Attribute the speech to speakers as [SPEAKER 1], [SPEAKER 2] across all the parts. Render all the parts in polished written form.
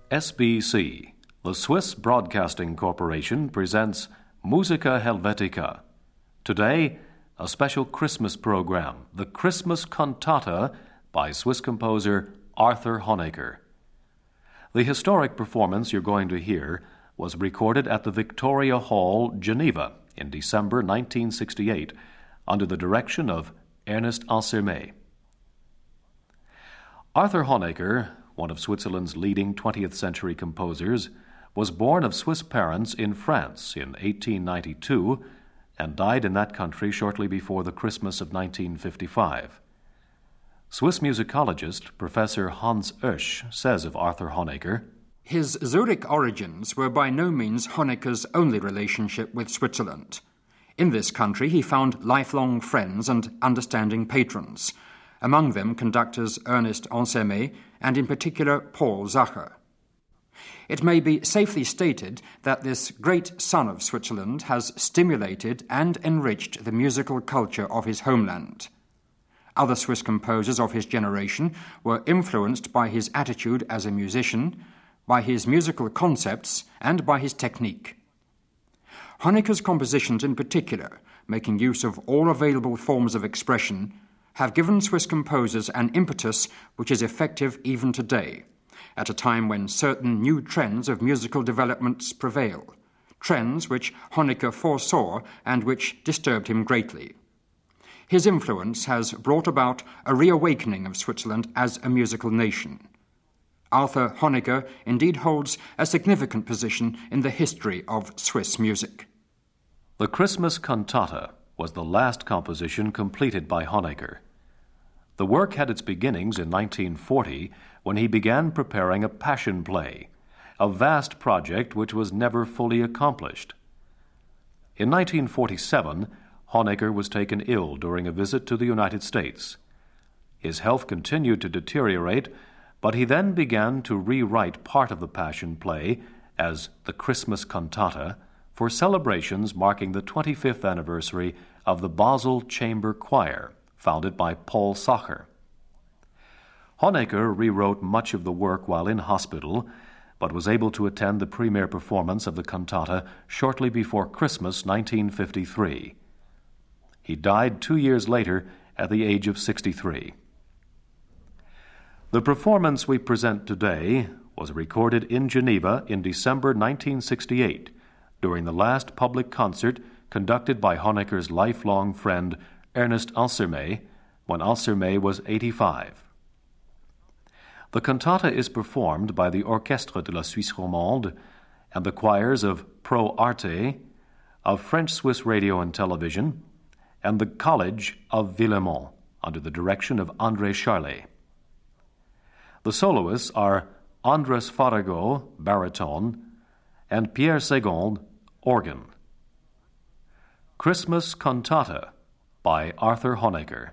[SPEAKER 1] SBC, the Swiss Broadcasting Corporation, presents Musica Helvetica. Today, a special Christmas program, the Christmas Cantata by Swiss composer Arthur Honegger. The historic performance you're going to hear was recorded at the Victoria Hall, Geneva, in December 1968, under the direction of Ernest Ansermet. Arthur Honegger, one of Switzerland's leading 20th century composers, was born of Swiss parents in France in 1892 and died in that country shortly before the Christmas of 1955. Swiss musicologist Professor Hans Oesch says of Arthur Honegger,
[SPEAKER 2] "His Zurich origins were by no means Honegger's only relationship with Switzerland. In this country he found lifelong friends and understanding patrons, among them conductors Ernest Ansermet and in particular Paul Zacher. It may be safely stated that this great son of Switzerland has stimulated and enriched the musical culture of his homeland. Other Swiss composers of his generation were influenced by his attitude as a musician, by his musical concepts, and by his technique. Honegger's compositions in particular, making use of all available forms of expression, have given Swiss composers an impetus which is effective even today, at a time when certain new trends of musical developments prevail, trends which Honegger foresaw and which disturbed him greatly. His influence has brought about a reawakening of Switzerland as a musical nation. Arthur Honegger indeed holds a significant position in the history of Swiss music."
[SPEAKER 1] The Christmas Cantata was the last composition completed by Honegger. The work had its beginnings in 1940 when he began preparing a passion play, a vast project which was never fully accomplished. In 1947, Honegger was taken ill during a visit to the United States. His health continued to deteriorate, but he then began to rewrite part of the passion play as the Christmas Cantata for celebrations marking the 25th anniversary of the Basel Chamber Choir, founded by Paul Zacher. Honegger rewrote much of the work while in hospital, but was able to attend the premiere performance of the cantata shortly before Christmas 1953. He died 2 years later at the age of 63. The performance we present today was recorded in Geneva in December 1968 during the last public concert conducted by Honegger's lifelong friend Ernest Ansermet when Ansermet was 85. The cantata is performed by the Orchestre de la Suisse Romande and the choirs of Pro Arte, of French Swiss Radio and Television, and the College of Villemont under the direction of André Charlet. The soloists are Andres Farago, baritone, and Pierre Segond, organ. Christmas Cantata by Arthur Honegger.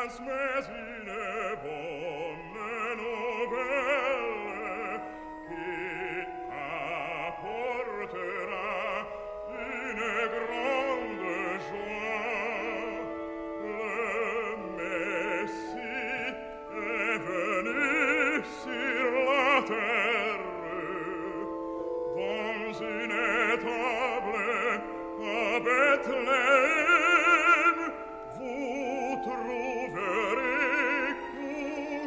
[SPEAKER 3] Bethlehem, vous trouverez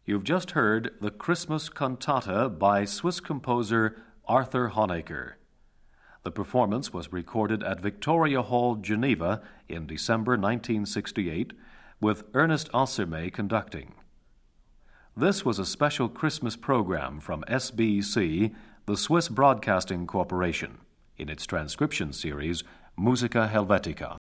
[SPEAKER 1] You've just heard the Christmas Cantata by Swiss composer Arthur Honegger. The performance was recorded at Victoria Hall, Geneva in December 1968, with Ernest Ansermet conducting. This was a special Christmas program from SBC, the Swiss Broadcasting Corporation, in its transcription series Musica Helvetica.